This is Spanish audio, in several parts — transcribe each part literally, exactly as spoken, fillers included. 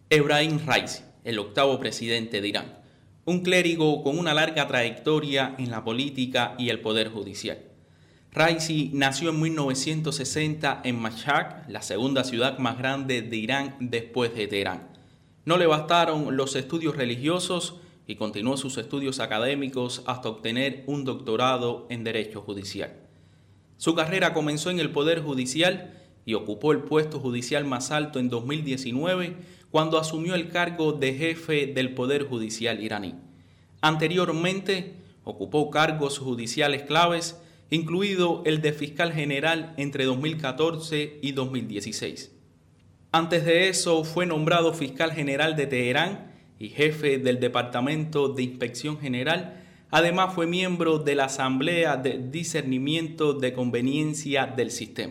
Ebrahim Raisi, el octavo presidente de Irán, un clérigo con una larga trayectoria en la política y el poder judicial. Raisi nació en mil novecientos sesenta en Mashhad, la segunda ciudad más grande de Irán después de Teherán. No le bastaron los estudios religiosos y continuó sus estudios académicos hasta obtener un doctorado en Derecho Judicial. Su carrera comenzó en el Poder Judicial y ocupó el puesto judicial más alto en dos mil diecinueve cuando asumió el cargo de jefe del Poder Judicial iraní. Anteriormente, ocupó cargos judiciales claves, incluido el de fiscal general entre dos mil catorce y dos mil dieciséis. Antes de eso, fue nombrado fiscal general de Teherán y jefe del Departamento de Inspección General. Además, fue miembro de la Asamblea de Discernimiento de Conveniencia del Sistema.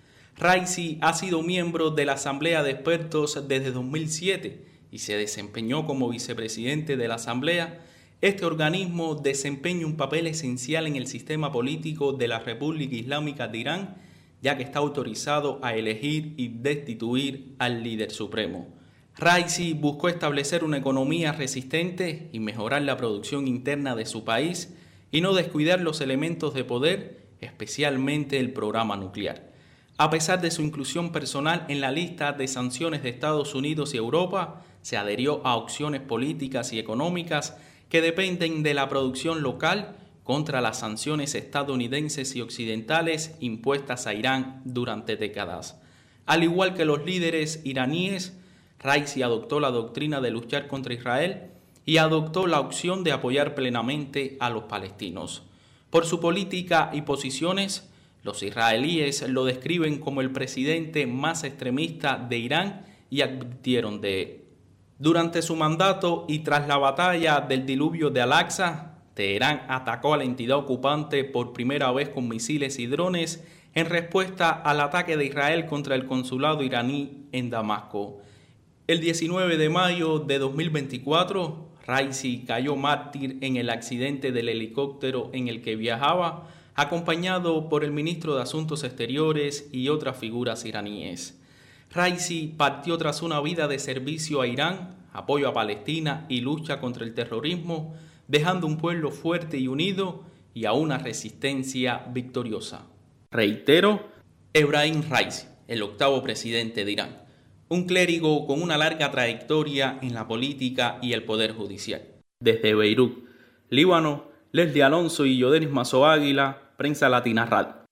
Raisi ha sido miembro de la Asamblea de Expertos desde dos mil siete y se desempeñó como vicepresidente de la Asamblea. Este organismo desempeña un papel esencial en el sistema político de la República Islámica de Irán, ya que está autorizado a elegir y destituir al líder supremo. Raisi buscó establecer una economía resistente y mejorar la producción interna de su país y no descuidar los elementos de poder, especialmente el programa nuclear. A pesar de su inclusión personal en la lista de sanciones de Estados Unidos y Europa, se adherió a opciones políticas y económicas que dependen de la producción local contra las sanciones estadounidenses y occidentales impuestas a Irán durante décadas. Al igual que los líderes iraníes, Raisi adoptó la doctrina de luchar contra Israel y adoptó la opción de apoyar plenamente a los palestinos. Por su política y posiciones, los israelíes lo describen como el presidente más extremista de Irán y advirtieron de él. Durante su mandato y tras la batalla del diluvio de Al-Aqsa, Teherán atacó a la entidad ocupante por primera vez con misiles y drones en respuesta al ataque de Israel contra el consulado iraní en Damasco. El diecinueve de mayo de dos mil veinticuatro, Raisi cayó mártir en el accidente del helicóptero en el que viajaba, acompañado por el ministro de Asuntos Exteriores y otras figuras iraníes. Raisi partió tras una vida de servicio a Irán, apoyo a Palestina y lucha contra el terrorismo, dejando un pueblo fuerte y unido y a una resistencia victoriosa. Reitero, Ebrahim Raisi, el octavo presidente de Irán, un clérigo con una larga trayectoria en la política y el poder judicial. Desde Beirut, Líbano, Leslie Alonso y Yodenis Mazo Águila, Prensa Latina Radio.